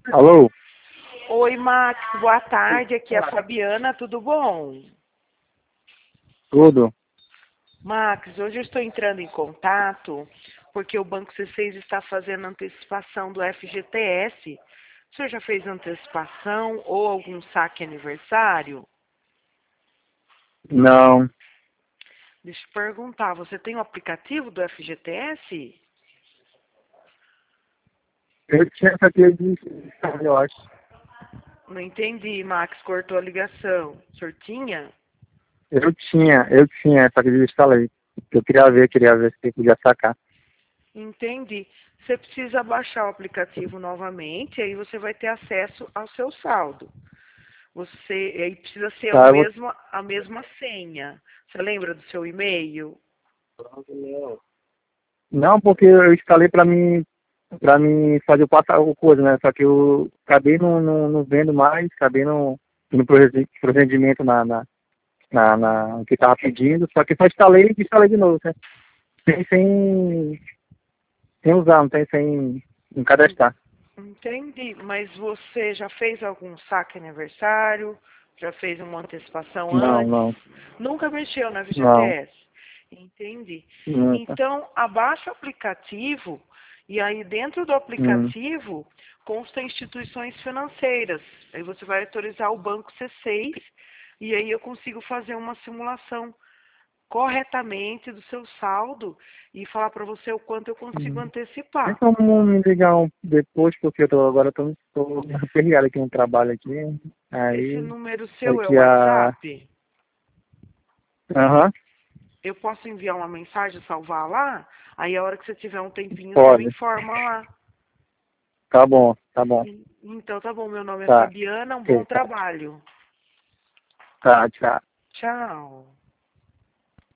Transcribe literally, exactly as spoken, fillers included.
Alô? Oi, Max, boa tarde. Aqui é a Fabiana, tudo bom? Tudo? Max, hoje eu estou entrando em contato porque o Banco C seis está fazendo antecipação do F G T S. O senhor já fez antecipação ou algum saque aniversário? Não. Deixa eu perguntar, você tem o aplicativo do F G T S? Eu tinha essa aqui de eu acho. Não entendi, Max, cortou a ligação. O senhor tinha? Eu tinha, eu tinha essa que eu instalei. Eu queria ver, queria ver se eu podia sacar. Entendi. Você precisa baixar o aplicativo novamente, aí você vai ter acesso ao seu saldo. Você aí precisa ser o Tá, eu vou... mesmo, a mesma senha. Você lembra do seu e-mail? Não, porque eu instalei pra mim, pra mim fazer o passa o coisa, né? Só que eu acabei não, não, não vendo mais, acabei não no procedimento na, na, na, na no que tava pedindo, só que só instalei e instalei de novo, né? Sem, sem, sem usar, não tem sem não cadastrar. Entendi. Mas você já fez algum saque aniversário? Já fez uma antecipação Não, antes? não, Nunca mexeu na não. F G T S? Entendi. Nunca. Então, abaixa o aplicativo e aí dentro do Hum. aplicativo consta instituições financeiras. Aí você vai autorizar o banco C seis e aí eu consigo fazer uma simulação corretamente do seu saldo e falar para você o quanto eu consigo Hum. Tem antecipar. como me ligar um, depois, porque eu tô, agora eu tô, tô aperreado aqui no trabalho aqui. Esse Aí, número seu é o daqui a... WhatsApp? Aham, Eu posso enviar uma mensagem, salvar lá? Aí a hora que você tiver um tempinho, você me pode. informa lá. Tá bom, tá bom. Então tá bom, meu nome é Tá, Fabiana, um bom ok, tá. trabalho. Tá, tchau. Tchau.